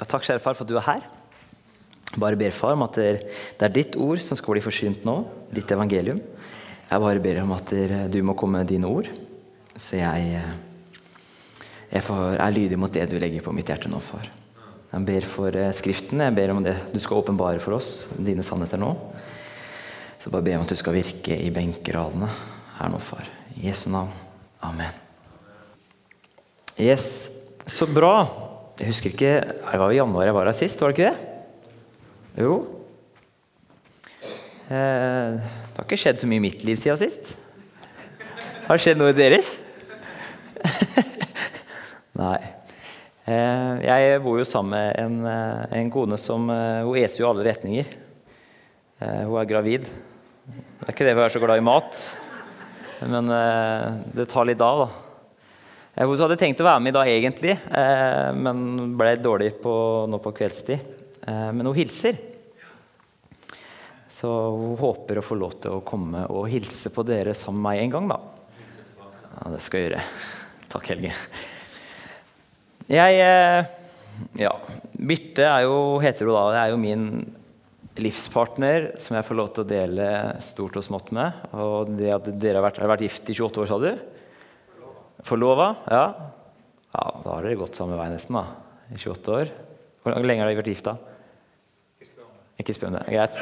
Ja, takk, kjære far, for at du her. Bare ber, far, om at det ditt ord som skal bli forsynt nå, ditt evangelium. Jeg bare ber om at du må komme med dine ord, så jeg er lydig mot det du legger på mitt hjerte nå, far. Jeg ber for skriften, jeg ber om det du skal åpenbare for oss, dine sannheter nå. Så bare ber jeg om at du skal virke i benkeradene her nå, far. I Jesu navn. Amen. Yes, så bra. Jeg husker ikke, det var i januar jeg var her sist, var det ikke det? Jo. Det har ikke skjedd så mye i mitt liv siden sist. Har det skjedd noe i deres? Nei. Jeg bor jo sammen med en kone som, hun eser jo alle retninger. Hun er gravid. Det er ikke det for jeg er så glad i mat, men det tar litt av da. Hun hadde tenkt å være med i dag egentlig, men ble dårlig nå på kveldstid. Men hun hilser. Så hun håper å få lov til å komme og hilse på dere sammen med meg en gang da. Ja, det skal jeg gjøre. Takk, Helge. Birte heter hun da, det er jo min livspartner som jeg får lov til å dele stort og smått med. Og det at dere har vært gift i 28 år, sa du? Forlova, ja. Ja, da har dere gått samme vei nesten da, i 28 år. Hvor lenge har dere vært gift da? Ikke spennende, greit.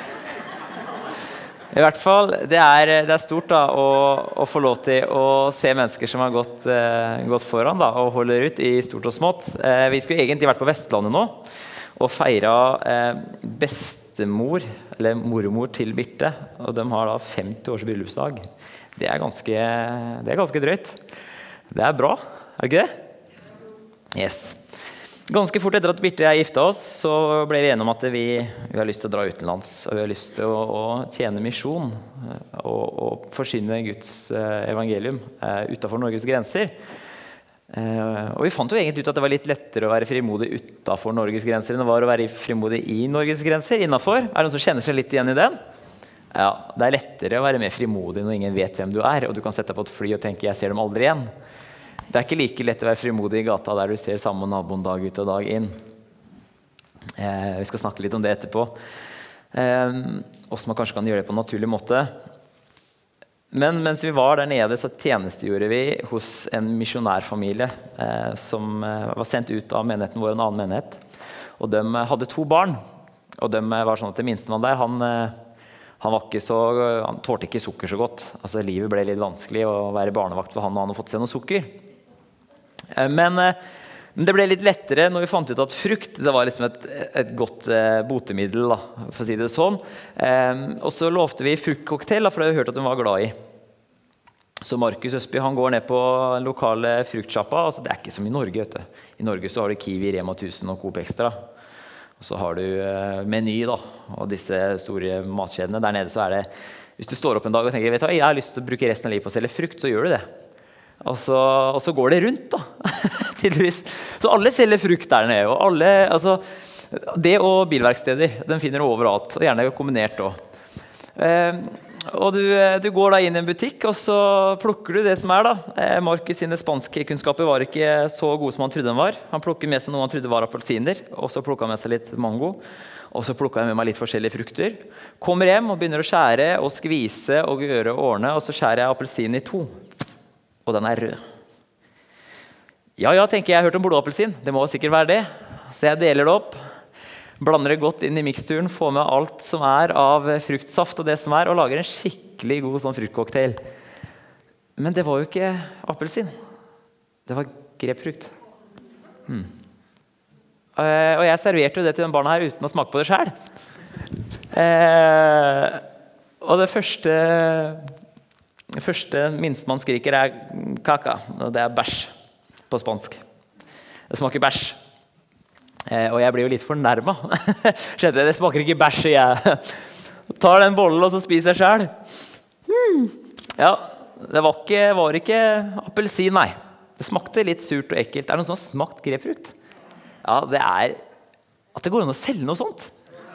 I hvert fall, det er stort da, å få lov til å se mennesker som har gått foran da, og holder ut i stort og smått. Vi skulle egentlig vært på Vestlandet nå, og feiret bestemor, eller mormor til Birte, og de har da 50 års bryllupsdag. Det er ganske drøyt. Det er bra, er det ikke det? Yes. Ganske fort etter at Birte og jeg giftet oss, så ble vi enige om at vi har lyst til å dra utenlands, og vi har lyst til å tjene misjon og forsyne Guds evangelium utenfor Norges grenser. Og vi fant jo egentlig ut at det var litt lettere å være frimodig utenfor Norges grenser enn det var å være frimodig i Norges grenser innenfor. Er det noen som kjenner seg litt igjen i den? Ja, det er lettere å være mer frimodig når ingen vet hvem du er, og du kan sette deg på et fly og tenke, jeg ser dem aldri igjen. Det er ikke like lett å være frimodig i gata der du ser samme naboen dag ut og dag inn. Vi skal snakke litt om det etterpå. Også man kanskje kan gjøre det på en naturlig måte. Men mens vi var der nede, så tjenestegjorde vi hos en misjonærfamilie som var sendt ut av menigheten vår, en annen menighet. Og de hadde 2 barn, og de var sånn at det minste man der, han tålte ikke sukker så godt. Altså, livet ble litt vanskelig å være barnevakt for han, og han hadde fått seg noe sukker. Men det ble litt lettere når vi fant ut at frukt, det var liksom et godt botemiddel, da, for å si det sånn. Og så lovte vi fruktcocktail, for det har vi hørt at hun var glad i. Så Markus Østby, han går ned på lokale fruktsjappa, altså det er ikke som i Norge, vet du. I Norge så har du Kiwi, Rema 1000 og Coop Extra. Og så har du Meny da, og disse store matkjedene. Der nede så er det, hvis du står opp en dag og tenker, vet du hva, jeg har lyst til å bruke resten av livet på å selge frukt, så gjør du det. Og så går det rundt da, tydeligvis. Så alle selger frukt der nede, og alle, altså, det og bilverksteder, den finner du overalt, og gjerne kombinert også. Og du går da inn i en butikk, og så plukker du det som er da. Markus sine spanskkunnskaper var ikke så gode som han trodde den var. Han plukket med seg noe han trodde var appelsiner, og så plukket han med seg litt mango, og så plukket han med meg litt forskjellige frukter. Kommer hjem og begynner å skjære og skvise og gjøre og ordne, og så skjærer jeg appelsinen i 2. Og den er rød. Ja, tenker jeg har hørt om blodappelsin. Det må sikkert være det. Så jeg deler det opp, blander det godt inn i miksturen, får med alt som er av fruktsaft og det som er, og lager en skikkelig god sånn fruktcocktail. Men det var jo ikke appelsin. Det var grepfrukt. Og jeg serverte jo det til den barna her uten å smake på det selv. Og det første minst man skriker er kaka, og det er bæsj på spansk. Det smaker bæsj. Og jeg blir jo litt fornærmet. Skjedde det smaker ikke bæsj, og jeg tar den bollen og så spiser jeg selv. Ja, det var ikke appelsin, nei. Det smakte litt surt og ekkelt. Er det noen som har smakt grepfrukt? Ja, det er at det går an å selge noe sånt.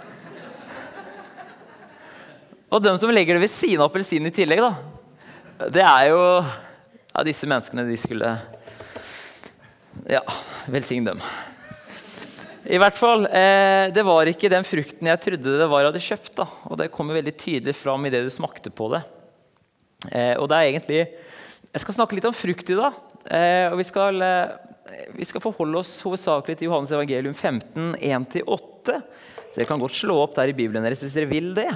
Og de som legger det ved siden av appelsin i tillegg da, det er jo disse menneskene, de skulle velsigne dem. I hvert fall, det var ikke den frukten jeg trodde det var jeg hadde kjøpt da. Og det kommer veldig tydelig fram i det du smakte på det. Og det egentlig, jeg skal snakke litt om frukt i dag. Og vi skal forholde oss hovedsakelig til Johannes evangelium 15, 1-8. Så dere kan godt slå opp der i Bibelen deres hvis dere vil det.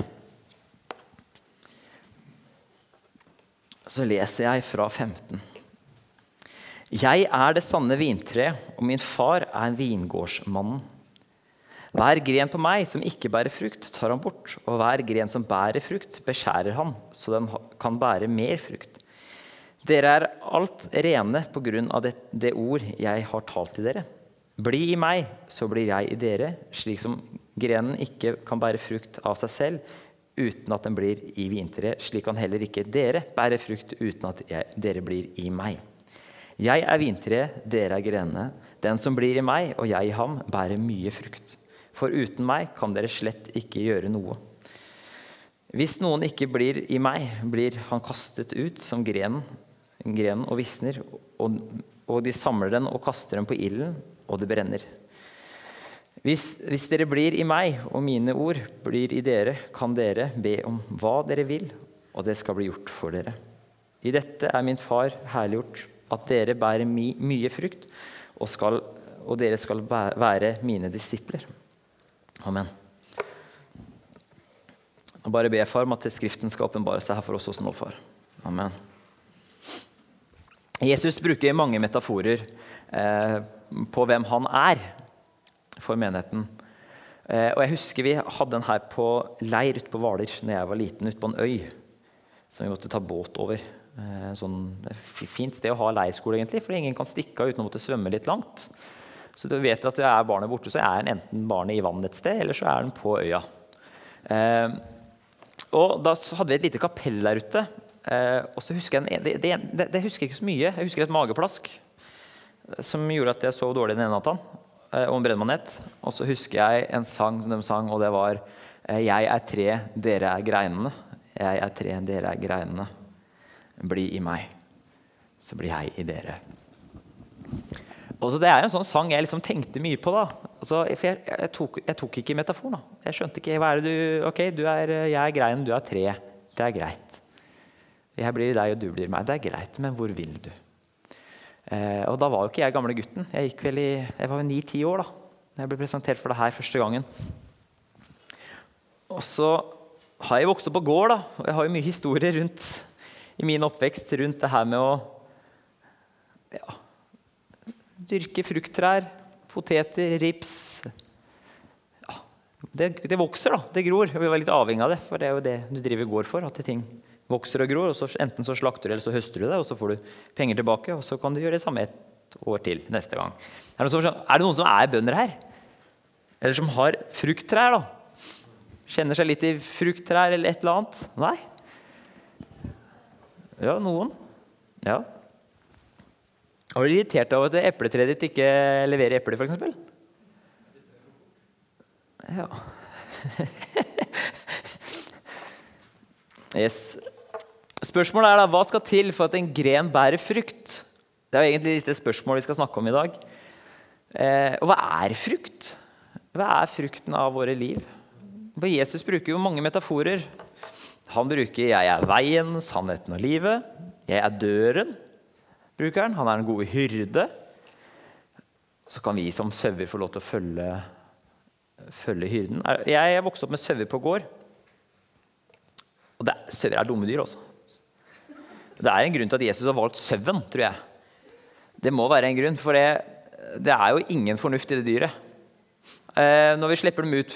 Så leser jeg fra 15. Jeg det sanne vintre, og min far en vingårdsmann. Hver gren på meg som ikke bærer frukt, tar han bort, og hver gren som bærer frukt, beskjærer han, så den kan bære mer frukt. Dere alt rene på grunn av det ord jeg har talt til dere. Bli i meg, så blir jeg i dere, slik som grenen ikke kan bære frukt av seg selv, uten at den blir i vintreet, slik kan heller ikke dere bære frukt uten at dere blir i meg. Jeg vintreet, dere grenene. Den som blir i meg, og jeg i ham, bærer mye frukt. For uten meg kan dere slett ikke gjøre noe. Hvis noen ikke blir i meg, blir han kastet ut som grenen og visner, og de samler den og kaster den på ilden, og det brenner. Hvis dere blir i meg, og mine ord blir i dere, kan dere be om hva dere vil, og det skal bli gjort for dere. I dette min far herliggjort, at dere bærer mye frukt, og dere skal være mine disipler. Amen. Og bare be far om at skriften skal åpenbare seg her for oss også nå, far. Amen. Jesus bruker mange metaforer på hvem han for menigheten. Og jeg husker vi hadde den her på leir ute på Hvaler når jeg var liten, ute på en øy, som vi måtte ta båt over. Sånn fint sted å ha leirskole egentlig, for ingen kan stikke av uten å måtte svømme litt langt. Så du vet at barnet borte, så den enten barnet i vannet et sted, eller så den på øya. Og da hadde vi et lite kapell der ute, og så husker jeg, det husker jeg ikke så mye, jeg husker et mageplask, som gjorde at jeg sov dårlig den ene natten, og en brennmanet. Og så husker jeg en sang som de sang, og det var Jeg tre, dere greinene. Jeg tre, dere greinene. Bli i meg, så blir jeg i dere. Og så det en sånn sang jeg liksom tenkte mye på da. Altså, jeg tok ikke metaforen da. Jeg skjønte ikke, hva det du, ok, jeg greien, du tre, det greit. Jeg blir i deg, og du blir i meg, det greit, men hvor vil du? Og da var jo ikke jeg gamle gutten. Jeg var 9-10 år da, når jeg ble presentert for det her første gangen. Og så har jeg vokst opp på gård da, og jeg har jo mye historier rundt i min oppvekst rundt det her med å dyrke frukttrær, poteter, rips. Ja, det vokser da, det gror. Vi var litt avhengig av det, for det jo det du driver gård for, at ting vokser og gror, og så enten så slakter du, eller så høster du det, og så får du penger tilbake, og så kan du gjøre det samme et år til neste gang. Det noen som bønder her? Eller som har frukttrær da? Kjenner seg litt i frukttrær eller et eller annet? Nei? Ja, noen. Ja. Har du irritert av at epletreet ditt ikke leverer epler, for eksempel? Ja. Yes. Spørsmålet da, hva skal til for at en gren bærer frukt? Det jo egentlig litt det spørsmålet vi skal snakke om i dag. Og hva frukt? Hva frukten av våre liv? For Jesus bruker jo mange metaforer. Han bruker 'jeg veien, sannheten og livet'. 'Jeg døren', bruker han. Han den gode hyrde. Så kan vi som sauer få lov til å følge hyrden. Jeg vokste opp med sauer på gård. Og sauer dumme dyr også. Det en grunn til at Jesus har valgt sauen, tror jeg. Det må være en grunn, for det jo ingen fornuft i det dyret. Når vi slipper dem ut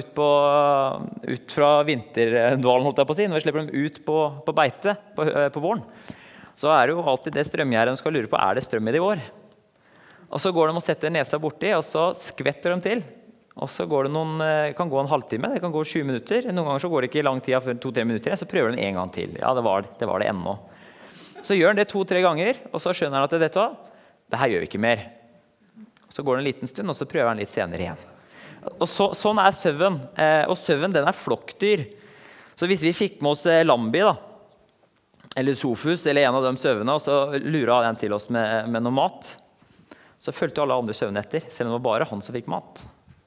fra vinterdvalen, holdt jeg på å si, når vi slipper dem ut på beite på våren, så det jo alltid det strømgjerdet de skal lure på, det strøm i det i år? Og så går de og setter nesa borti, og så skvetter de til. Og så går det kan gå en halvtime, det kan gå 20 minutter. Noen ganger så går det ikke lang tid, for 2-3 minutter, så prøver de en gang til. Ja, det var det ennå. Så gjør han det 2-3 ganger, og så skjønner han at det her gjør vi ikke mer. Så går det en liten stund, og så prøver han litt senere igjen. Og sånn sauen. Og sauen, den flokkdyr. Så hvis vi fikk med oss Lambi da, eller Sofus, eller en av de sauene, og så luret den til oss med noe mat, så følte alle andre sauene etter, selv om det var bare han som fikk mat.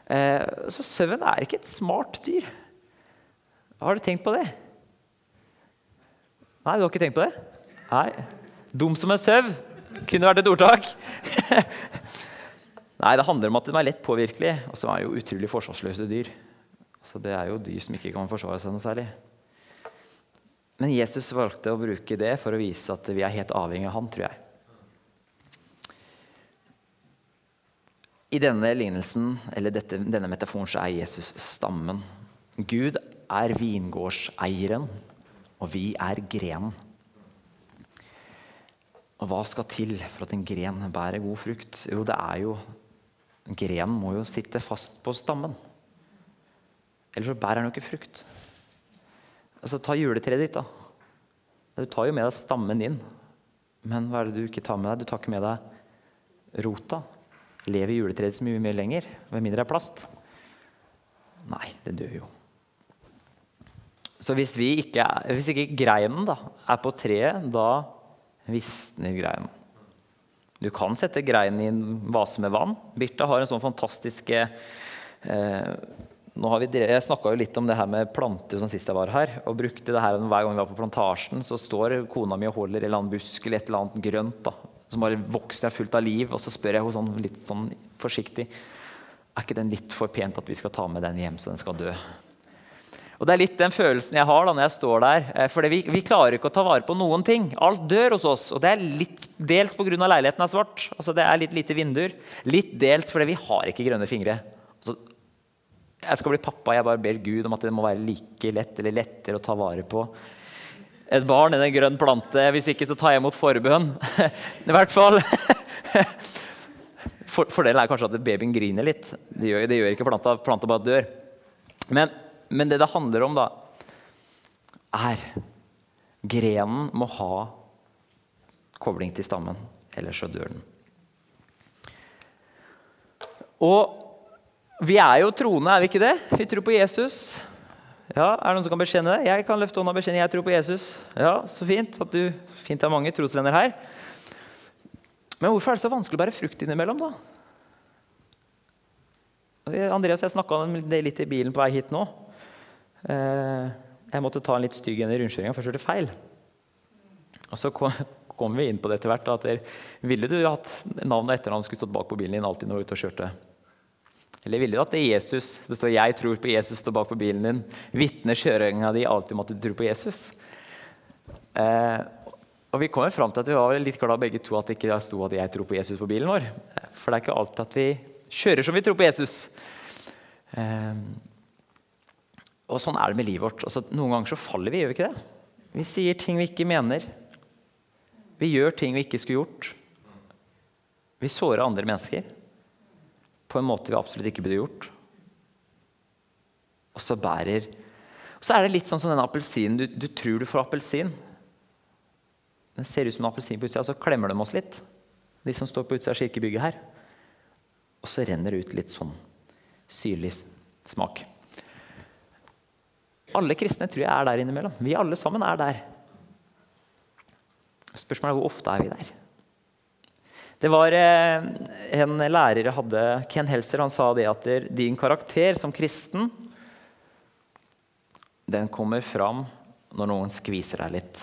Så søvn er ikke et smart dyr. Har du tenkt på det? Nei, du har ikke tenkt på det? Nei. Dum som en søv. Kunne vært et ordtak. Nei, det handler om at de er lett påvirkelig, og så er jo utrolig forsvarsløse dyr. Så det er jo dyr som ikke kan forsvare seg noe særlig. Men Jesus valgte å bruke det for å vise at vi er helt avhengig av han, tror jeg. I denne lignelsen, eller denne metaforen, så er Jesus stammen. Gud er vingårdseieren, og vi er grenen. Og hva skal til for at en gren bærer god frukt? Jo, det er jo, grenen må jo sitte fast på stammen. Ellers så bærer den jo ikke frukt. Altså, ta juletreet ditt da. Du tar jo med deg stammen din, men hva er det du ikke tar med deg? Du tar ikke med deg rota. Lever juletreet så mye lenger, med mindre plast? Nei, det dør jo. Så hvis ikke greinen da, er på treet, da visner greinen. Du kan sette greinen i en vase med vann. Birta har en sånn fantastisk... jeg snakket jo litt om det her med planter som sist jeg var her, og brukte det her hver gang vi var på plantasjen, så står kona mi og holder en eller annen busk eller et eller annet grønt da, som bare vokser fullt av liv, og så spør jeg henne litt sånn forsiktig, er ikke den litt for pent at vi skal ta med den hjem så den skal dø? Og det er litt den følelsen jeg har da når jeg står der, for vi klarer ikke å ta vare på noen ting. Alt dør hos oss, og det er litt dels på grunn av leiligheten er svart, altså det er litt lite vinduer, litt dels fordi vi har ikke grønne fingre. Så jeg skal bli pappa, jeg bare ber Gud om at det må være like lett eller lettere å ta vare på et barn enn en grønn plante, hvis ikke så tar jeg imot forbønn. I hvert fall. Fordelen er kanskje at babyen griner litt. Det gjør ikke planta bare dør. Men det handler om da, er grenen må ha kobling til stammen, ellers så dør den. Og vi er jo troende, er vi ikke det? Vi tror på Jesus. Ja, er det noen som kan bekjenne det? Jeg kan løfte hånda og bekjenne, jeg tror på Jesus. Ja, så fint at fint er mange trosvenner her. Men hvorfor er det så vanskelig å bære frukt innimellom da? Andreas, jeg snakket om det litt i bilen på vei hit nå. Jeg måtte ta en litt stygg en i rundkjøringen, for jeg kjørte feil. Og så kom vi inn på det etter hvert, at ville du hatt navn og etternavn skulle stått bak på bilen din alltid når du er ute og kjørte? Eller ville du at det er Jesus, det står jeg tror på Jesus, står bak på bilen din, vittner kjøringen din alltid om at du tror på Jesus? Og vi kommer frem til at vi var litt glad begge to at det ikke stod at jeg tror på Jesus på bilen vår. For det er ikke alltid at vi kjører som vi tror på Jesus. Og sånn er det med livet vårt. Altså, noen ganger så faller vi, gjør vi ikke det? Vi sier ting vi ikke mener. Vi gjør ting vi ikke skulle gjort. Vi sårer andre mennesker på en måte vi absolutt ikke burde gjort. Og så er det litt sånn som denne appelsinen. Du tror du får appelsin. Den ser ut som en appelsin på utsida, og så klemmer de oss litt. De som står på utsida av kirkebygget her. Og så renner det ut litt sånn syrlig smak. Alle kristne tror jeg er der innimellom. Vi alle sammen er der. Spørsmålet er hvor ofte er vi der? Det var en lærer jeg hadde, Ken Helser, han sa det at din karakter som kristen, den kommer fram når noen skviser deg litt.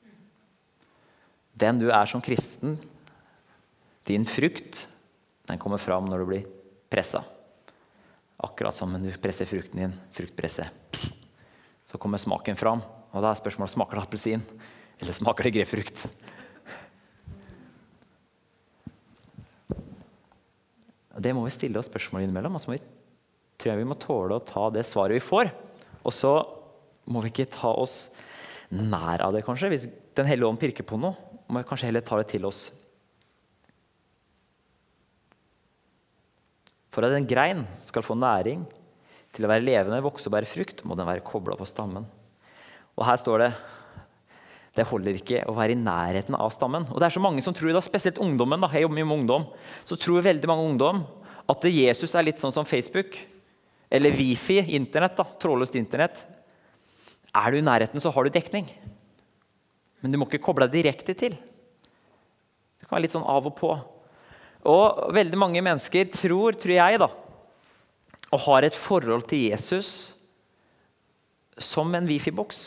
Den du er som kristen, din frukt, den kommer fram når du blir presset. Akkurat som du presser frukten din, fruktpresset. Så kommer smaken fram, og da er spørsmålet, smaker det appelsin, eller smaker det grepfrukt? Det må vi stille oss spørsmål innimellom, og så tror jeg vi må tåle å ta det svaret vi får. Og så må vi ikke ta oss nær av det kanskje. Hvis Den hellige ånd pirker på noe, må vi kanskje heller ta det til oss. For at en grein skal få næring til å være levende, vokse og bære frukt, må den være koblet på stammen. Og her står det holder ikke å være i nærheten av stammen. Og det er så mange som tror, da, spesielt ungdommen, da, jeg jobber mye med ungdom, så tror veldig mange ungdom at Jesus er litt sånn som Facebook, eller Wifi, internett, da, trådløst internett. Er du i nærheten, så har du dekning. Men du må ikke koble deg direkte til. Det kan være litt sånn av og på. Og veldig mange mennesker tror jeg da, og har et forhold til Jesus som en wifi-boks.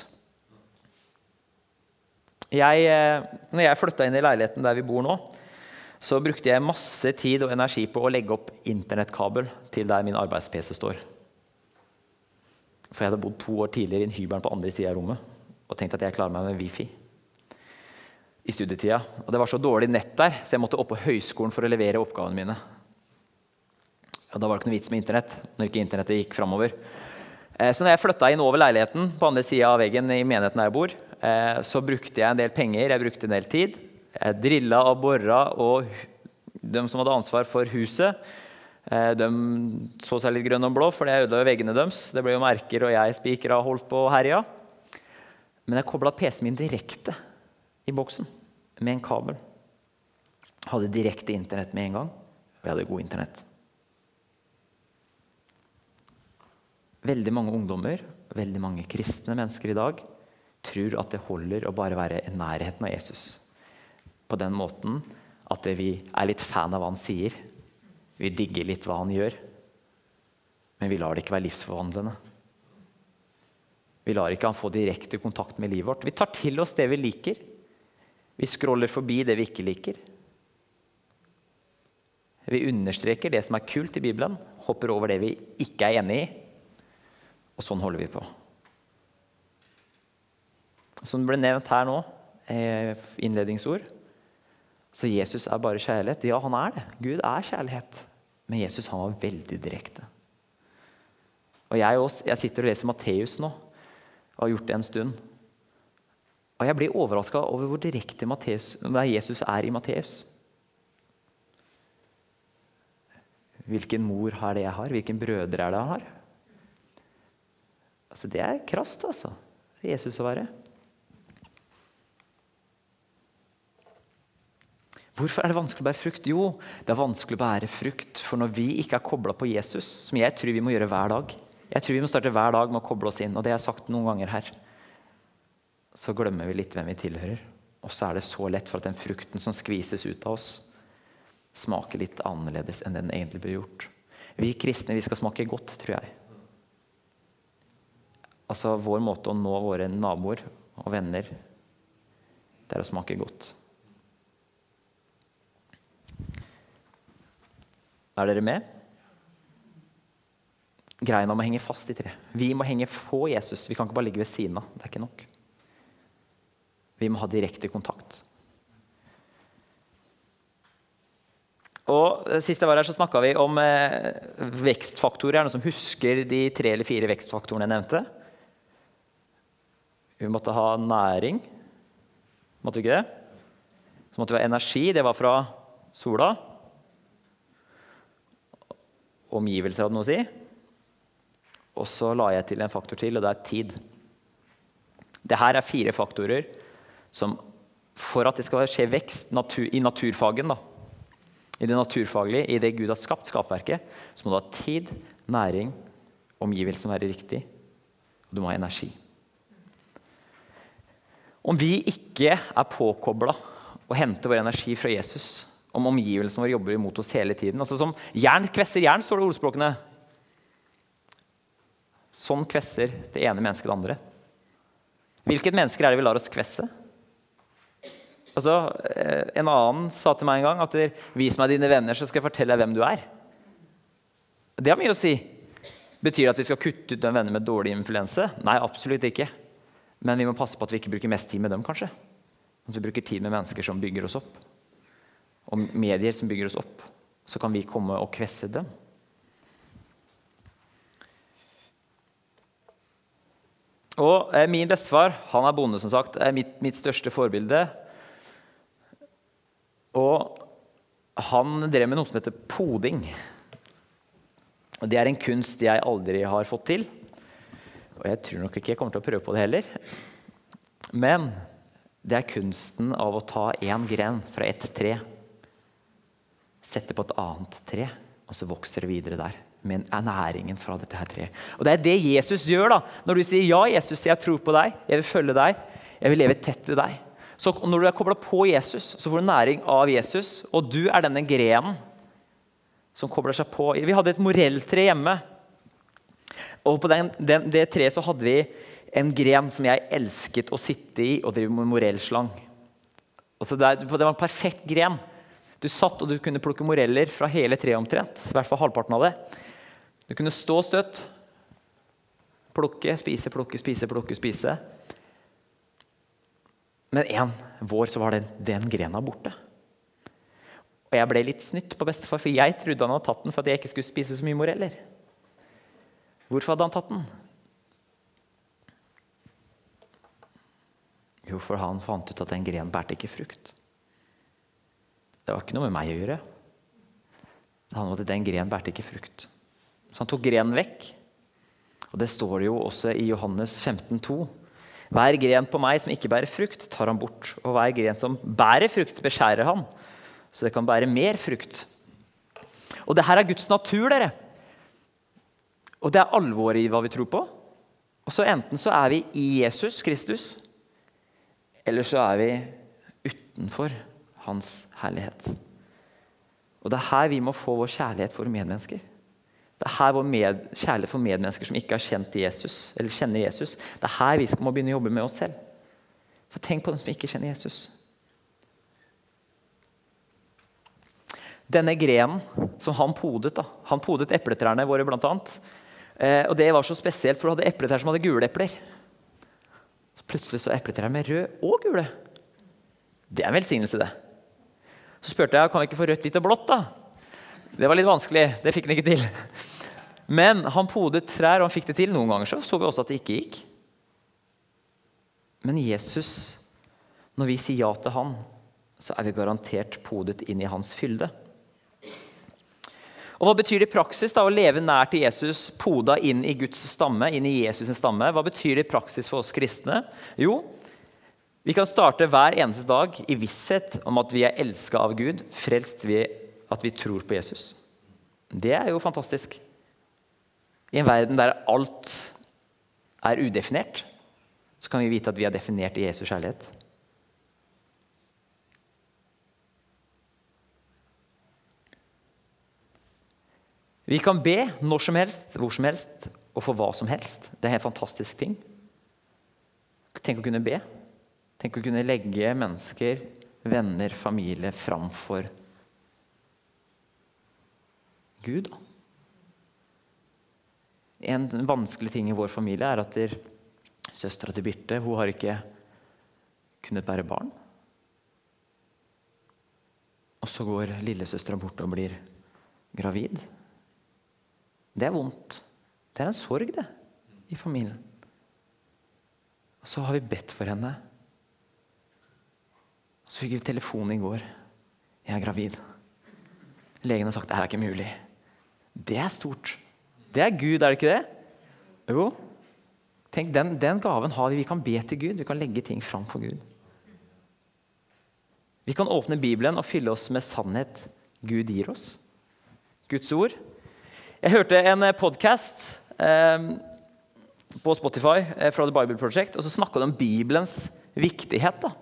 Når jeg flyttet inn i leiligheten der vi bor nå, så brukte jeg masse tid og energi på å legge opp internettkabel til der min arbeids-PC står. For jeg hadde bodd 2 år tidligere i en hybel på andre siden av rommet, og tenkte at jeg klarer meg med wifi i studietida. Og det var så dårlig nett der, så jeg måtte opp på høyskolen for å levere oppgavene mine. Og da var det ikke noe vits med internett, når ikke internettet gikk fremover. Så når jeg flyttet inn over leiligheten på andre siden av veggen i menigheten der jeg bor, så brukte jeg en del penger, jeg brukte en del tid. Jeg drillet og borret, og de som hadde ansvar for huset, de så seg litt grønn og blå, for det ødela veggene deres. Det ble jo merker, og jeg spikret og holdt på og herja. Men jeg koblet PC-en min direkte i boksen, med en kabel. Jeg hadde direkte internett med en gang, og jeg hadde god internett. Veldig mange ungdommer, veldig mange kristne mennesker i dag, tror at det holder å bare være i nærheten av Jesus. På den måten at vi er litt fan av hva han sier. Vi digger litt hva han gjør. Men vi lar det ikke være livsforvandlende. Vi lar ikke han få direkte kontakt med livet vårt. Vi tar til oss det vi liker. Vi scroller forbi det vi ikke liker. Vi understreker det som er kult i Bibelen, hopper over det vi ikke er enig i. Og sånn holder vi på. Som det ble nevnt her nå, innledningsord, så Jesus er bare kjærlighet. Ja, han er det. Gud er kjærlighet. Men Jesus, han var veldig direkte. Og jeg sitter og leser Matteus nå, og har gjort det en stund. Og jeg blir overrasket over hvor direkte Jesus er i Matteus. Hvilken mor er det jeg har? Hvilken brødre er det han har? Altså, det er krast, altså. Jesus å være. Hvorfor er det vanskelig å bære frukt? Jo, det er vanskelig å bære frukt, for når vi ikke er koblet på Jesus, som jeg tror vi må gjøre hver dag, jeg tror vi må starte hver dag med å koble oss inn, og det har jeg sagt noen ganger her, så glemmer vi litt hvem vi tilhører. Og så er det så lett for at den frukten som skvises ut av oss, smaker litt annerledes enn den egentlig blir gjort. Vi kristne, vi skal smake godt, tror jeg. Altså, vår måte å nå våre naboer og venner, det er å smake godt. Er dere med? Greina må henge fast i tre. Vi må henge på Jesus. Vi kan ikke bare ligge ved siden av. Det er ikke nok. Vi må ha direkte kontakt. Og sist jeg var her så snakket vi om vekstfaktorer. Er det noen som husker de 3 eller 4 vekstfaktorene jeg nevnte? Vi måtte ha næring. Måtte vi ikke det? Så måtte vi ha energi. Det var fra sola. Omgivelser hadde noe å si. Og så la jeg til en faktor til, og det er tid. Det her er 4 faktorer som, for at det skal skje vekst i naturfagen, i det naturfaglige, i det Gud har skapt, skapverket, så må du ha tid, næring, omgivelsen være riktig, og du må ha energi. Om vi ikke er påkoblet og henter vår energi fra Jesus, om omgivelsen vår jobber imot oss hele tiden. Altså som jern kvesser jern, står det i ordspråkene. Sånn kvesser det ene mennesket det andre. Hvilket mennesker er det vi lar oss kvesse? Altså, en annen sa til meg en gang at vis meg dine venner, så skal jeg fortelle deg hvem du er. Det har mye å si. Betyr det at vi skal kutte ut den venner med dårlig influense? Nei, absolutt ikke. Men vi må passe på at vi ikke bruker mest tid med dem, kanskje. At vi bruker tid med mennesker som bygger oss opp. Og medier som bygger oss opp, så kan vi komme og kvesse dem. Og min bestefar, han er bonde som sagt, er mitt største forbilde. Og han drev med noe som heter poding. Og det er en kunst jeg aldri har fått til. Og jeg tror nok ikke jeg kommer til å prøve på det heller. Men det er kunsten av å ta en gren fra et tre, sette på et annet tre, og så vokser det videre der, med næringen fra dette her treet. Og det er det Jesus gjør da, når du sier, ja Jesus, jeg tror på deg, jeg vil følge deg, jeg vil leve tett til deg. Så når du er koblet på Jesus, så får du næring av Jesus, og du er denne grenen som kobler seg på. Vi hadde et morelltre hjemme, Og på det treet så hadde vi en gren som jeg elsket å sitte i og drive med morellslang. Altså det var en perfekt gren. Du satt og du kunne plukke moreller fra hele treet omtrent, i hvert fall halvparten av det. Du kunne stå støtt, plukke, spise, plukke, spise, plukke, spise. Men en vår så var den grena borte. Og jeg ble litt snytt på bestefar, for jeg trodde han hadde tatt den for at jeg ikke skulle spise så mye moreller. Hvorfor hadde han tatt den? Jo, for han fant ut at den grenen bærte ikke frukt. Det var ikke noe med meg å gjøre. Det handlet om at den grenen bærte ikke frukt. Så han tok grenen vekk. Og det står jo også i Johannes 15,2. Hver gren på meg som ikke bærer frukt, tar han bort. Og hver gren som bærer frukt, beskjærer han. Så det kan bære mer frukt. Og det her er Guds natur, dere. Og det er alvoret i hva vi tror på. Og så enten så er vi i Jesus Kristus, eller så er vi utenfor hans herlighet. Og det er her vi må få vår kjærlighet for medmennesker. Det er her vår kjærlighet for medmennesker som ikke har kjent Jesus, eller kjenner Jesus. Det er her vi må begynne å jobbe med oss selv. For tenk på den som ikke kjenner Jesus. Denne grenen som han podet epletrærne våre blant annet. Og det var så spesielt, for du hadde epletrær som hadde gule epler. Så plutselig så epletrær med rød og gule. Det er en velsignelse, det. Så spurte jeg, kan vi ikke få rødt, hvitt og blått da? Det var litt vanskelig, det fikk han ikke til. Men han podet trær, og han fikk det til. Noen ganger så vi også at det ikke gikk. Men Jesus, når vi sier ja til han, så er vi garantert podet inn i hans fylde. Og hva betyr det i praksis da, å leve nær til Jesus, poda inn i Guds stamme, inn i Jesus' stamme? Hva betyr det i praksis for oss kristne? Jo, vi kan starte hver eneste dag i visshet om at vi er elsket av Gud, frelst ved at vi tror på Jesus. Det er jo fantastisk. I en verden der alt er udefinert, så kan vi vite at vi er definert i Jesus kjærlighet. Vi kan be når som helst, hvor som helst, og for hva som helst. Det er en helt fantastisk ting. Tenk å kunne be. Tenk å kunne legge mennesker, venner, familie framfor Gud. En vanskelig ting i vår familie er at søstera til Birte, hun har ikke kunnet bære barn. Og så går lillesøstera bort og blir gravid. Det er vondt. Det er en sorg, det, i familien. Og så har vi bedt for henne. Og så fikk vi telefon i går. Jeg er gravid. Legen har sagt, det her er ikke mulig. Det er stort. Det er Gud, er det ikke det? Jo. Tenk, den gaven har vi. Vi kan be til Gud. Vi kan legge ting fram for Gud. Vi kan åpne Bibelen og fylle oss med sannhet Gud gir oss. Guds ord. Jeg hørte en podcast på Spotify fra The Bible Project, og så snakket de om Bibelens viktighet. Da.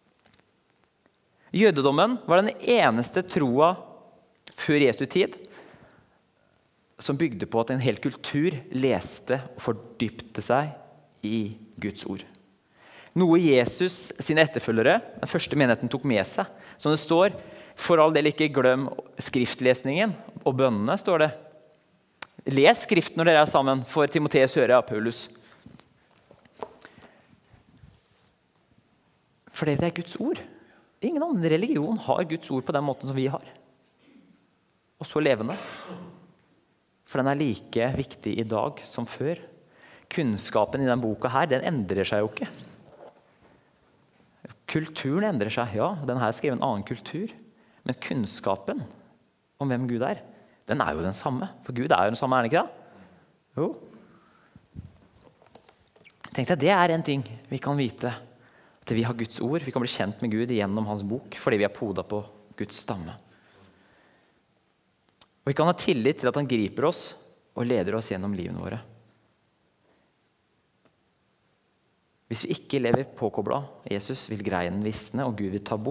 Jødedommen var den eneste troa før Jesu tid som bygde på at en hel kultur leste og fordypte seg i Guds ord. Noe Jesus sine etterfølgere, den første menigheten, tok med seg. Som det står, for all del ikke glem skriftlesningen og bønnene, står det. Les skriften når dere er sammen, for Timotheus hører av Paulus. For det er Guds ord. Ingen annen religion har Guds ord på den måten som vi har. Og så levende. For den er like viktig i dag som før. Kunnskapen i den boka her, den endrer seg jo ikke. Kulturen endrer seg, ja. Den her skriver en annen kultur. Men kunnskapen om hvem Gud er, den er jo den samme. For Gud er jo den samme, er den ikke det? Jo. Tenk deg, det er en ting vi kan vite. At vi har Guds ord. Vi kan bli kjent med Gud gjennom hans bok, fordi vi er poda på Guds stamme. Og vi kan ha tillit til at han griper oss og leder oss gjennom livene våre. Hvis vi ikke lever påkoblet Jesus, vil greinen visne, og Gud vil ta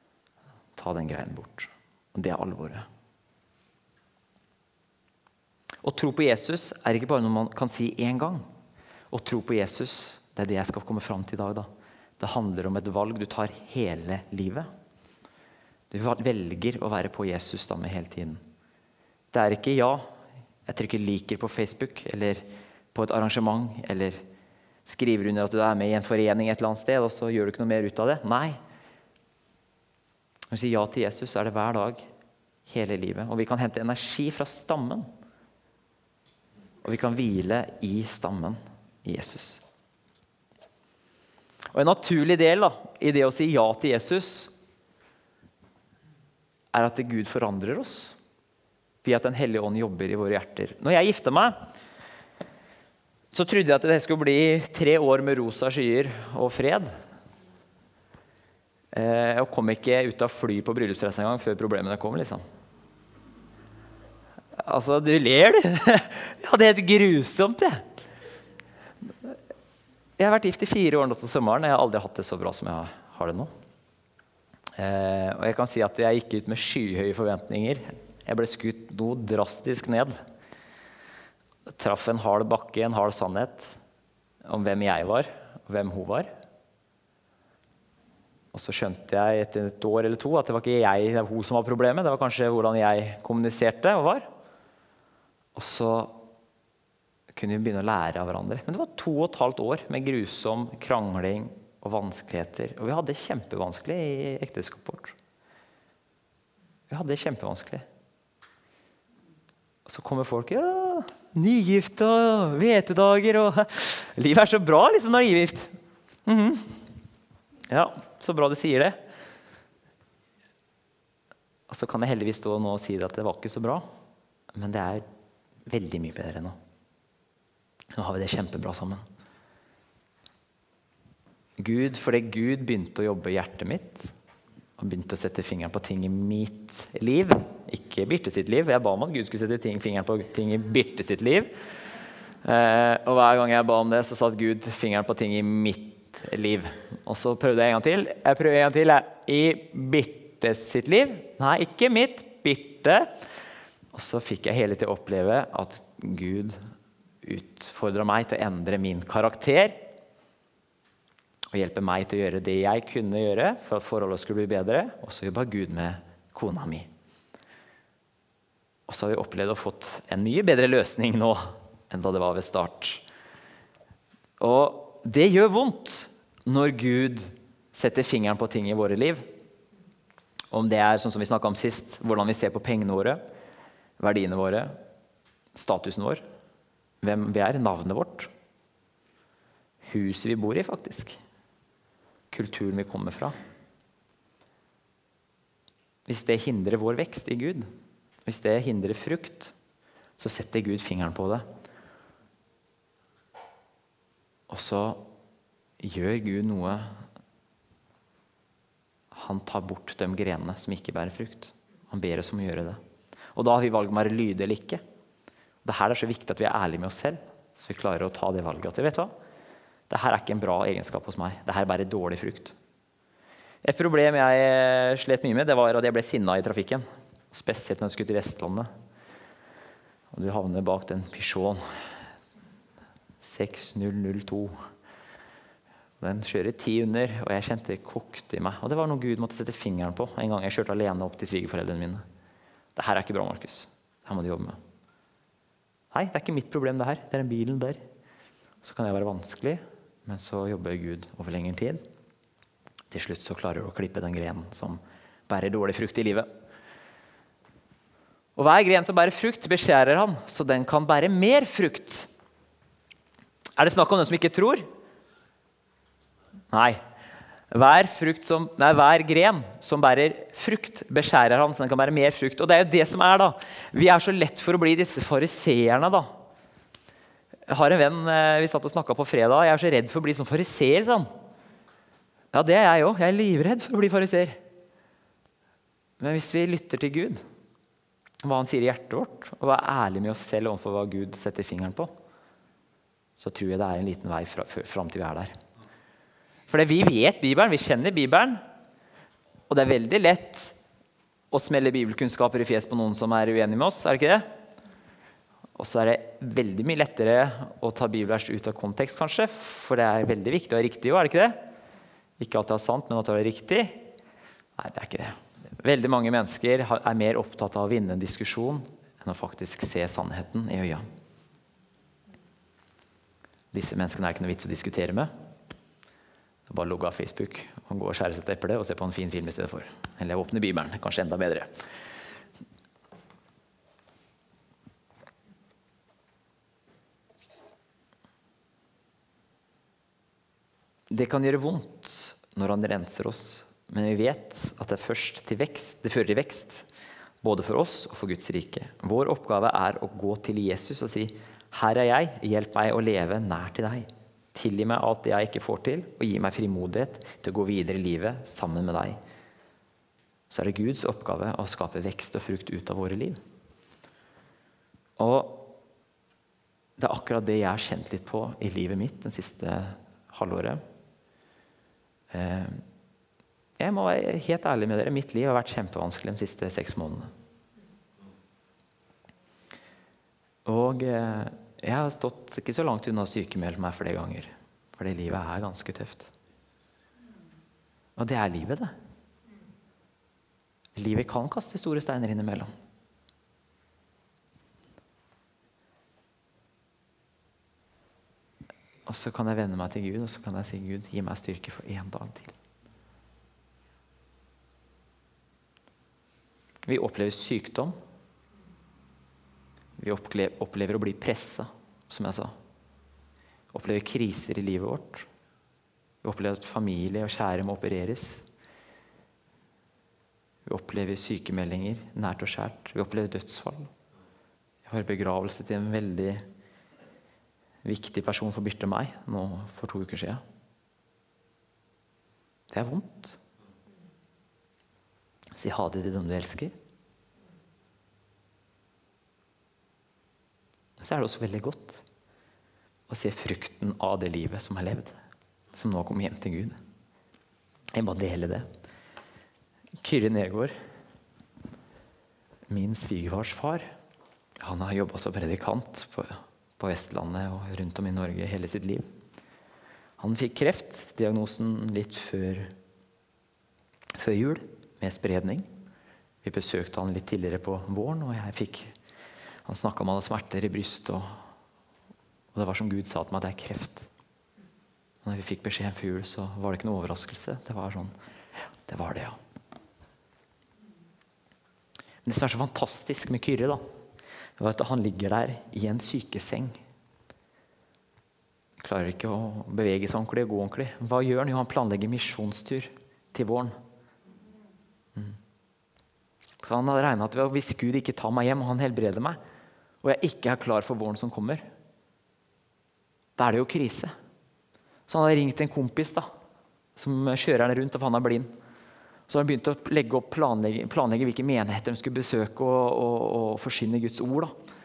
den greinen bort. Og det er alvoret. Å tro på Jesus ikke bare noe man kan si en gang. Å tro på Jesus, det det jeg skal komme fram til i dag da. Det handler om et valg du tar hele livet. Du velger å være på Jesus da med hele tiden. Det ikke ja, jeg trykker liker på Facebook, eller på et arrangement, eller skriver under at du med i en forening et eller annet sted, og så gjør du ikke noe mer ut av det. Nei. Når vi sier ja til Jesus, det hver dag, hele livet. Og vi kan hente energi fra stammen. Og vi kan hvile i stammen i Jesus. Og en naturlig del da, i det å si ja til Jesus at Gud forandrer oss. Fordi at den hellige ånd jobber i våre hjerter. Når jeg giftet meg, så trodde jeg at det skulle bli 3 år med rosa skyer og fred. Jeg kom ikke ut av fly på bryllupsreise en gang før problemene kom, liksom. Altså, du ler, du. Ja, det helt grusomt, det. Jeg har vært gift i 4 år nå til sommeren, og jeg har aldri hatt det så bra som jeg har det nå. Og jeg kan si at jeg gikk ut med skyhøye forventninger. Jeg ble skutt noe drastisk ned. Jeg traff en hard bakke, en hard sannhet om hvem jeg var, og hvem hun var. Og så skjønte jeg etter 1 år eller 2 at det var ikke jeg, det var hun som var problemet. Det var kanskje hvordan jeg kommuniserte og var. Og så kunne vi begynne å lære av hverandre. Men det var 2,5 år med grusom krangling og vanskeligheter. Og vi hadde det kjempevanskelig i ekteskapet vårt. Vi hadde det kjempevanskelig. Og så kommer folk, ja, nygifte og vetedager, og livet så bra liksom når jeg gift. Ja, så bra du sier det. Og så kan jeg heldigvis stå nå og si at det var ikke så bra, men det veldig mye bedre nå. Nå har vi det kjempebra sammen. Fordi Gud begynte å jobbe i hjertet mitt, og begynte å sette fingeren på ting i mitt liv, ikke Birte sitt liv. Jeg ba om at Gud skulle sette fingeren på ting i Birte sitt liv. Og hver gang jeg ba om det, så satt Gud fingeren på ting i mitt liv. Og så prøvde jeg en gang til. Jeg prøver en gang til. I Birte sitt liv. Nei, ikke mitt. Birte. Og så fikk jeg hele tiden oppleve at Gud utfordret meg til å endre min karakter, og hjelpe meg til å gjøre det jeg kunne gjøre for at forholdet skulle bli bedre, og så jobbet Gud med kona mi. Og så har vi opplevd å fått en mye bedre løsning nå enn da det var ved start. Og det gjør vondt når Gud setter fingeren på ting i våre liv. Om det sånn som vi snakket om sist, hvordan vi ser på pengene våre, verdiene våre, statusen vår, hvem vi navnet vårt, huset vi bor i faktisk, kulturen vi kommer fra. Hvis det hindrer vår vekst i Gud, hvis det hindrer frukt, så setter Gud fingeren på det. Og så gjør Gud noe. Han tar bort de grenene som ikke bærer frukt. Han ber oss om å gjøre det. Og da har vi valg om å være lydige eller ikke. Det så viktig at vi ærlige med oss selv, så vi klarer å ta det valget. At vi vet hva? Dette ikke en bra egenskap hos meg. Dette bare dårlig frukt. Et problem jeg slet mye med, det var at jeg ble sinnet i trafikken. Spesielt når jeg skulle til Vestlandet. Og du havner bak den Peugeot 6002. Den kjører 10 under, og jeg kjente det kokte i meg. Og det var noe Gud måtte sette fingeren på en gang jeg kjørte alene opp til svigerforeldrene mine. Dette ikke bra, Markus. Dette må du jobbe med. Nei, det ikke mitt problem det her. Det en bilen der. Så kan det være vanskelig, men så jobber Gud over lengre tid. Til slutt så klarer du å klippe den grenen som bærer dårlig frukt i livet. Og hver gren som bærer frukt beskjærer han, så den kan bære mer frukt. Det snakk om den som ikke tror? Nei. Hver gren som bærer frukt beskjærer han, så den kan bære mer frukt. Og det jo det som da. Vi så lett for å bli disse fariseerne da. Jeg har en venn, vi satt og snakket på fredag, jeg så redd for å bli som fariseer, sånn. Ja, det jeg også. Jeg livredd for å bli fariseer. Men hvis vi lytter til Gud, hva han sier i hjertet vårt, og er ærlig med oss selv overfor hva Gud setter fingeren på, så tror jeg det en liten vei fram til vi der. For vi vet Bibelen, vi kjenner Bibelen, og det veldig lett å smelle bibelkunnskaper i fjes på noen som uenig med oss, det ikke det? Og så det veldig mye lettere å ta bibelvers ut av kontekst, kanskje, for det veldig viktig og riktig, er det ikke det? Ikke alltid er sant, men at det riktig? Nei, det ikke det. Veldig mange mennesker mer opptatt av å vinne en diskusjon enn å faktisk se sannheten i øya. Disse menneskene ikke noe vits å diskutere med. Så bare logge av Facebook og gå og skjære seg et eple og se på en fin film i stedet for. Eller åpne Bibelen, kanskje enda bedre. Det kan gjøre vondt når han renser oss, men vi vet at det først til vekst, det fører til vekst, både for oss og for Guds rike. Vår oppgave å gå til Jesus og si, «Her jeg, hjelp meg å leve nær til deg. Tilgi meg alt det jeg ikke får til, og gi meg frimodighet til å gå videre i livet sammen med deg.» Så det Guds oppgave å skape vekst og frukt ut av våre liv. Og det akkurat det jeg har kjent litt på i livet mitt den siste halvåret. Jeg må være helt ærlig med dere. Mitt liv har vært kjempevanskelig de siste 6 månedene. Og jeg har stått ikke så langt unna sykemeldt meg flere ganger. Fordi livet ganske tøft. Og det livet, det. Livet kan kaste store steiner innimellom. Og så kan jeg vende meg til Gud, og så kan jeg si, Gud, gi meg styrke for 1 dag til. Vi opplever sykdom. Vi opplever å bli presset, som jeg sa. Opplever kriser i livet vårt. Vi opplever at familie og kjære må opereres. Vi opplever sykemeldinger, nært og skjært. Vi opplever dødsfall. Jeg har begravelse til en veldig viktig person for Birte og meg, nå for 2 uker siden. Det vondt. Si ha det til dem du elsker. Så det også veldig godt å se frukten av det livet som har levd, som nå kommer hjem til Gud. Jeg må dele det. Kyrre Nergård, min svigerfars far, han har jobbet som predikant på Vestlandet og rundt om i Norge hele sitt liv. Han fikk kreftdiagnosen litt før jul, med spredning. Vi besøkte han litt tidligere på våren, og han snakket om alle smerter i bryst, og det var som Gud sa til meg, at det kreft. Og når vi fikk beskjed før jul, så var det ikke noe overraskelse. Det var sånn, ja, det var det, ja. Men det som så fantastisk med Kyrre, da, det var at han ligger der i en sykeseng. Klarer ikke å bevege seg ordentlig og gå ordentlig. Hva gjør han? Jo, han planlegger misjonstur til våren. Så han hadde regnet at hvis Gud ikke tar meg hjem, og han helbreder meg, og jeg ikke klar for våren som kommer, da det jo krise. Så han hadde ringt en kompis da, som kjører han rundt, for han blind. Så har han begynt å legge opp planlegge hvilke menigheter de skulle besøke og forsyne Guds ord.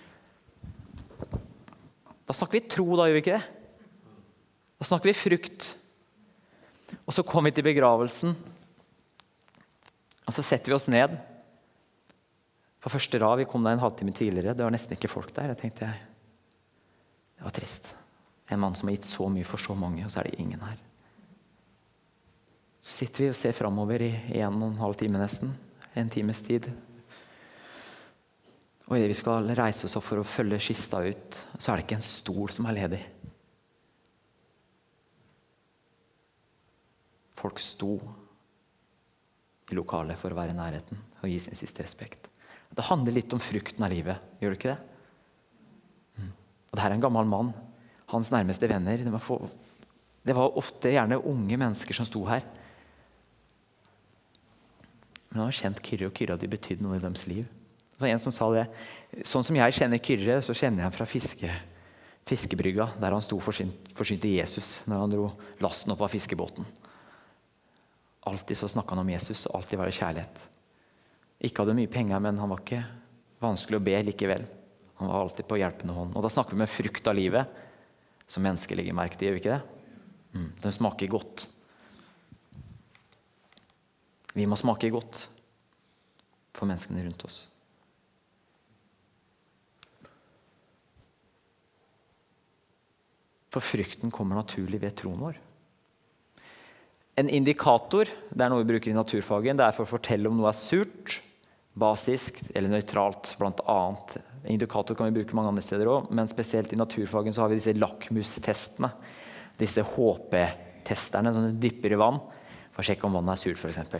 Da snakker vi tro, da gjør vi ikke det? Da snakker vi frukt. Og så kom vi til begravelsen, og så setter vi oss ned. På første rad, vi kom der en halvtime tidligere, det var nesten ikke folk der. Jeg tenkte, det var trist. En mann som har gitt så mye for så mange, og så det ingen her. Så sitter vi og ser fremover i 1,5 time nesten, 1 times tid. Og i det vi skal reise oss opp for å følge kista ut, så det ikke en stol som ledig. Folk sto i lokalet for å være i nærheten og gi sin siste respekt. Det handler litt om frukten av livet, gjør det ikke det? Og det her en gammel mann, hans nærmeste venner, det var ofte gjerne unge mennesker som sto her. Men han har kjent Kyrre, og Kyrre hadde betydd noe i deres liv. Det var en som sa det, sånn som jeg kjenner Kyrre, så kjenner jeg fra fiskebrygga, der han sto forsynte Jesus, når han dro lasten opp av fiskebåten. Alltid så snakket han om Jesus, og alltid var det kjærlighet. Ikke hadde mye penger, men han var ikke vanskelig å be likevel. Han var alltid på hjelpende hånd. Og da snakker vi med frukt av livet, som mennesker legger merke til, gjør vi ikke det? Den smaker godt. Vi må smake godt for menneskene rundt oss. For frukten kommer naturlig ved troen vår. En indikator, det noe vi bruker i naturfagen, det for å fortelle om noe surt, basisk eller nøytralt, blant annet. Indikator kan vi bruke mange andre steder også, men spesielt i naturfagen så har vi disse lakmustestene. Disse HP-testerne som du dypper i vann for å sjekke om vannet surt, for eksempel.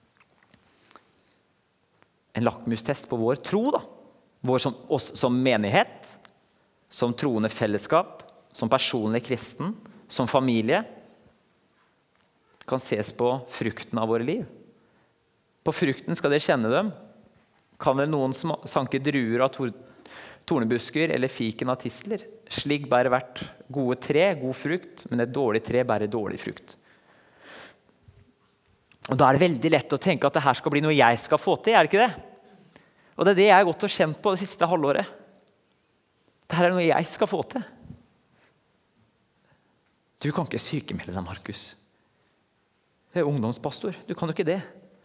En lakmustest på vår tro, da. Oss som menighet, som troende fellesskap, som personlig kristen, som familie, kan ses på frukten av våre liv. På frukten skal dere kjenne dem. Kan vel noen sanke druer av tornebusker eller fiken av tistler? Slik bærer hvert gode tre god frukt, men et dårlig tre bærer dårlig frukt. Og da det veldig lett å tenke at det her skal bli noe jeg skal få til, det ikke det? Og det det jeg har gått og kjent på det siste halvåret. Dette noe jeg skal få til. Du kan ikke sykemelde deg, Markus. Du ungdomspastor, du kan jo ikke det.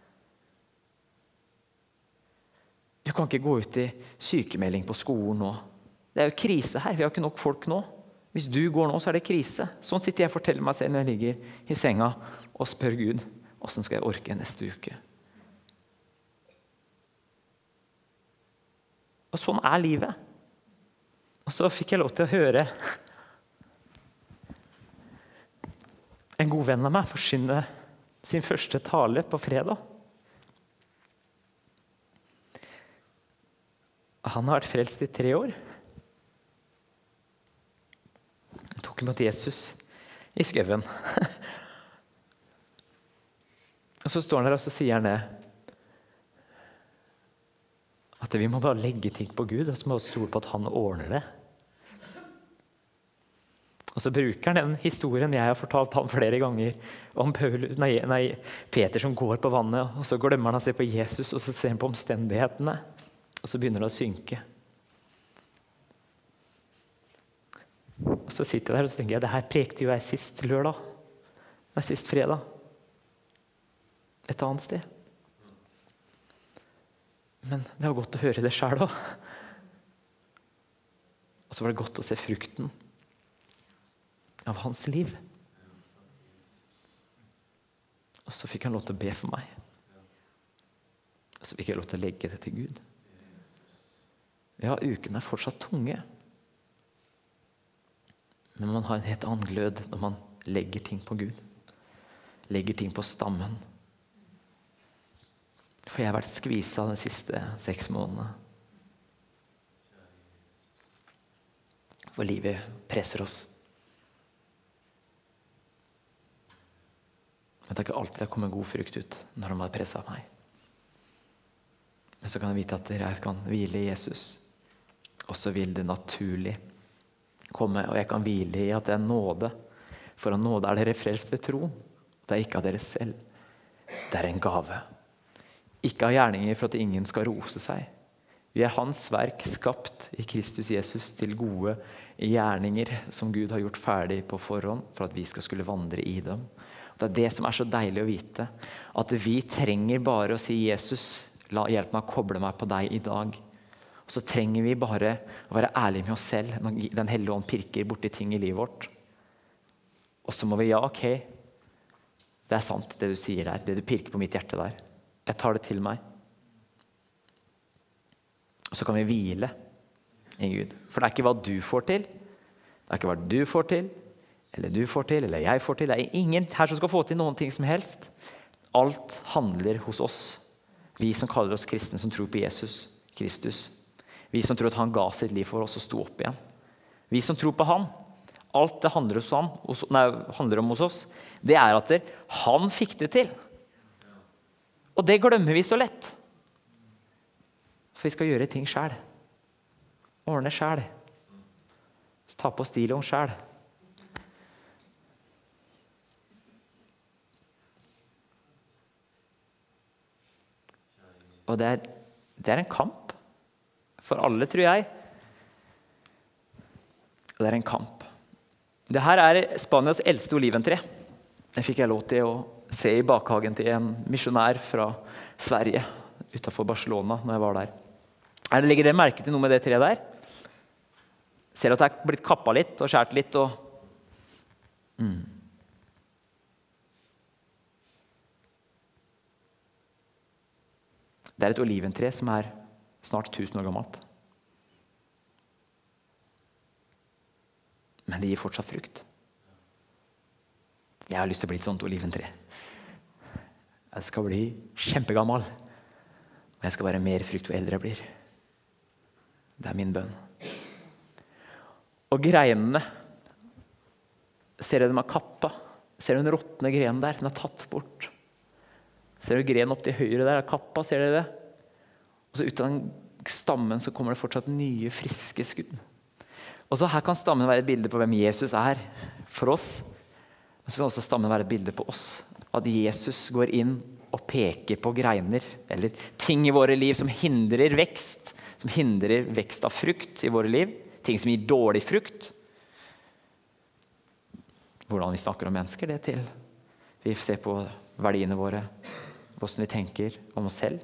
Du kan ikke gå ut i sykemelding på skolen nå. Det jo krise her, vi har ikke nok folk nå. Hvis du går nå, så det krise. Sånn sitter jeg og forteller meg selv når jeg ligger i senga og spør Gud, hvordan skal jeg orke neste uke? Og sånn livet. Og så fikk jeg lov til å høre en god venn av meg forkynne sin første tale på fredag. Han har vært frelst i 3 år. Han tok imot Jesus i skauen. Og så står han der og så sier han det. At vi må bare legge ting på Gud, og så må vi stole på at han ordner det. Og så bruker han den historien jeg har fortalt ham flere ganger om Peter som går på vannet, og så glemmer han å se på Jesus, og så ser han på omstendighetene, og så begynner det å synke. Og så sitter jeg der og så tenker jeg, det her prekte jo jeg sist lørdag, sist fredag, et annet sted. Men det var godt å høre det selv også. Og så var det godt å se frukten av hans liv. Og så fikk han lov til å be for meg. Og så fikk jeg lov til å legge det til Gud. Ja, ukene fortsatt tunge. Men man har en helt annen glød når man legger ting på Gud. Legger ting på stammen. For jeg har vært skviset de siste 6 månedene. For livet presser oss. Men det ikke alltid det kommer god frukt ut når de har presset meg. Men så kan jeg vite at jeg kan hvile i Jesus. Og så vil det naturlig komme, og jeg kan hvile i at det nåde. For av nåde dere frelst ved tro. Det ikke av dere selv. Det en gave. Ikke av gjerninger for at ingen skal rose seg. Vi hans verk skapt i Kristus Jesus til gode gjerninger som Gud har gjort ferdig på forhånd for at vi skulle vandre i dem. Det det som så deilig å vite, at vi trenger bare å si Jesus, hjelp meg å koble meg på deg i dag. Og så trenger vi bare å være ærlige med oss selv når den hellige ånd pirker borti ting i livet vårt. Og så må vi, ja, ok, det sant det du sier der, det du pirker på mitt hjerte der. Jeg tar det til meg. Og så kan vi hvile i Gud. For det ikke hva du får til, det ikke hva du får til, eller du får til, eller jeg får til. Det ingen her som skal få til noen ting som helst. Alt handler hos oss. Vi som kaller oss kristne, som tror på Jesus Kristus. Vi som tror at han ga sitt liv for oss og sto opp igjen. Vi som tror på han. Alt det handler om hos oss. Det at han fikk det til. Og det glemmer vi så lett. For vi skal gjøre ting selv. Ordne selv. Ta på stilen selv. Og det en kamp. For alle, tror jeg. Og det en kamp. Det her Spanias eldste oliventre. Det fikk jeg lov til å se i bakhagen til en misjonær fra Sverige, utenfor Barcelona, når jeg var der. Legger dere merke til noe med det treet der? Ser at det blitt kappet litt og skjært litt, og Det er et oliventre som er snart 1000 år gammelt. Men det gir fortsatt frukt. Jeg har lyst til å bli et sånt oliventre. Jeg skal bli kjempegammel. Og jeg skal være mer frukt hvor eldre jeg blir. Det er min bønn. Og greinene, ser du dem er kappa? Ser du den råtne grenen der? Den er tatt bort. Ser du grenen opp til høyre der? Er kappa, ser dere det? Og så ut av den stammen så kommer det fortsatt nye, friske skudd. Og så her kan stammen være et bilde på hvem Jesus er for oss. Men så kan også stammen være et bilde på oss. At Jesus går inn og peker på greiner, eller ting i våre liv som hindrer vekst av frukt i våre liv. Ting som gir dårlig frukt. Hvordan vi snakker om mennesker, det til. Vi ser på verdiene våre, hvordan vi tenker om oss selv.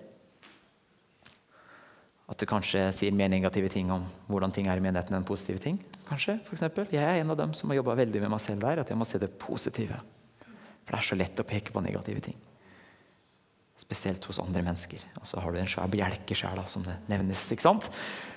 At du kanskje sier mer negative ting om hvordan ting er i menigheten enn positive ting. Kanskje, for eksempel. Jeg er en av dem som har jobbet veldig med meg selv der, at jeg må se det positive. For det er så lett å peke på negative ting. Spesielt hos andre mennesker. Og så har du en svær bjelke selv, som det nevnes, ikke sant?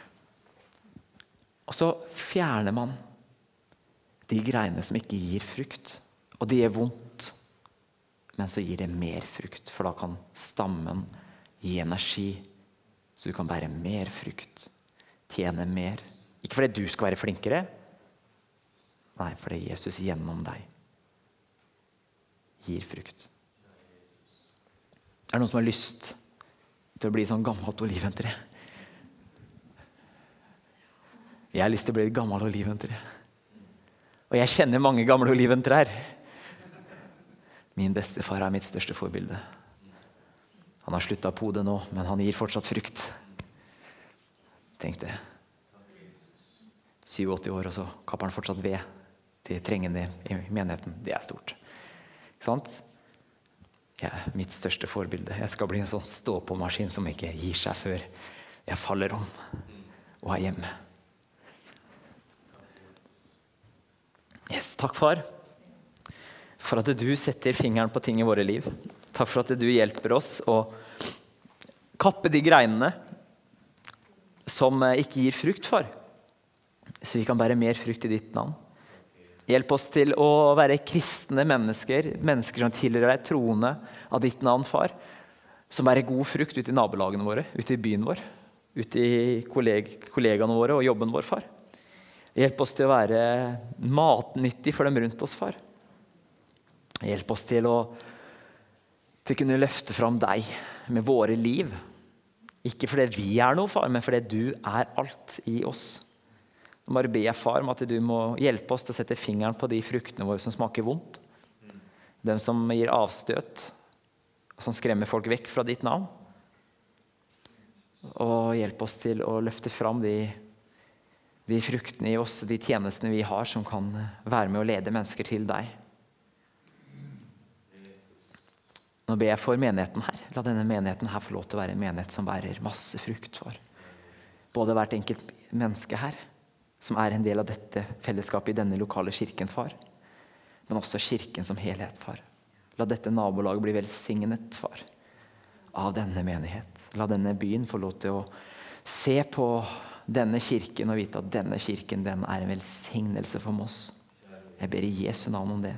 Og så fjerner man de greiene som ikke gir frukt. Og det gjør vondt. Men så gir det mer frukt, for da kan stammen gi energi, så du kan bære mer frukt, tjene mer. Ikke fordi du skal være flinkere, nei, fordi Jesus gjennom deg gir frukt. Er det noen som har lyst til å bli sånn gammelt oliventre? Jeg har lyst til å bli et gammelt oliventre. Og jeg kjenner mange gamle oliventrær. Min bestefar er mitt største forbilde. Han har sluttet på det nå, men han gir fortsatt frukt. Tenk det. 87 år, og så kapper han fortsatt ved til trengende i menigheten. Det er stort. Ikke sant? Jeg er mitt største forbilde. Jeg skal bli en sånn stå-på-maskin som ikke gir seg før jeg faller om og er hjemme. Yes, takk far, for at du setter fingeren på ting i våre liv. Takk for at du hjelper oss å kappe de greinene som ikke gir frukt, far. Så vi kan bære mer frukt i ditt navn. Hjelp oss til å være kristne mennesker, mennesker som tilhører deg, troende av ditt navn, far. Som bærer god frukt ute i nabolagene våre, ute i byen vår, ute i kollegaene våre og jobben vår, far. Hjelp oss til å være matnyttig for dem rundt oss, far. Hjelp oss til å kunne løfte fram deg med våre liv. Ikke fordi vi er noe, far, men fordi du er alt i oss. Nå bare ber jeg, far, om at du må hjelpe oss til å sette fingeren på de fruktene våre som smaker vondt. De som gir avstøt, som skremmer folk vekk fra ditt navn. Og hjelp oss til å løfte fram de fruktene i oss, de tjenestene vi har, som kan være med å lede mennesker til deg. Nå ber jeg for menigheten her. La denne menigheten her få lov til å være en menighet som bærer masse frukt for. Både hvert enkelt menneske her, som er en del av dette fellesskapet i denne lokale kirken, far. Men også kirken som helhet, far. La dette nabolaget bli velsignet, far, av denne menighet. La denne byen få lov til å se på denne kirken og vite at denne kirken, den er en velsignelse for oss. Jeg ber i Jesu navn om det.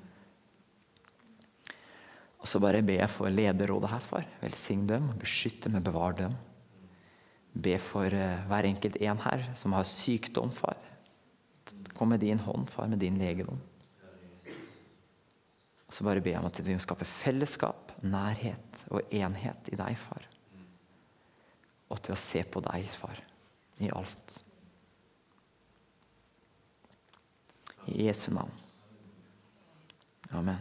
Og så bare ber jeg for lederrådet her, far. Velsign dem, beskytt dem og bevar dem. Be for hver enkelt en her som har sykdom, far. Kom med din hånd, far, med din legedom. Og så bare ber jeg om at du skaper fellesskap, nærhet og enhet i deg, far. Og til å se på deg, far, i alt. I Jesu navn. Amen.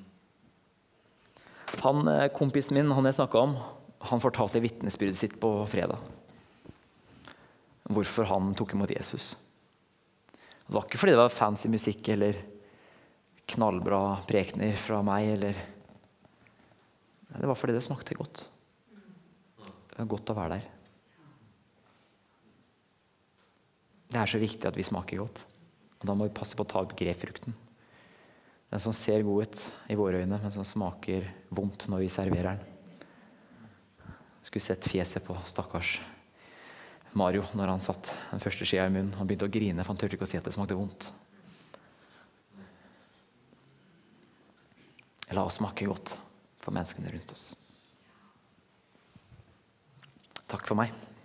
Kompisen min, han jeg snakket om, han fortalte vitnesbyrdet sitt på fredag. Hvorfor han tok imot Jesus. Det var ikke fordi det var fancy musikk eller knallbra prekener fra meg, eller... Nei, det var fordi det smakte godt. Det var godt å være der. Det er så viktig at vi smaker godt. Og da må vi passe på å ta opp grepfrukten. Den som ser god ut i våre øyne, men som smaker vondt når vi serverer den. Skulle sett fjeset på stakkars Mario når han satt den første skjea i munnen. Han begynte å grine, for han tørte ikke å si at det smakte vondt. La oss smake godt for menneskene rundt oss. Takk for meg.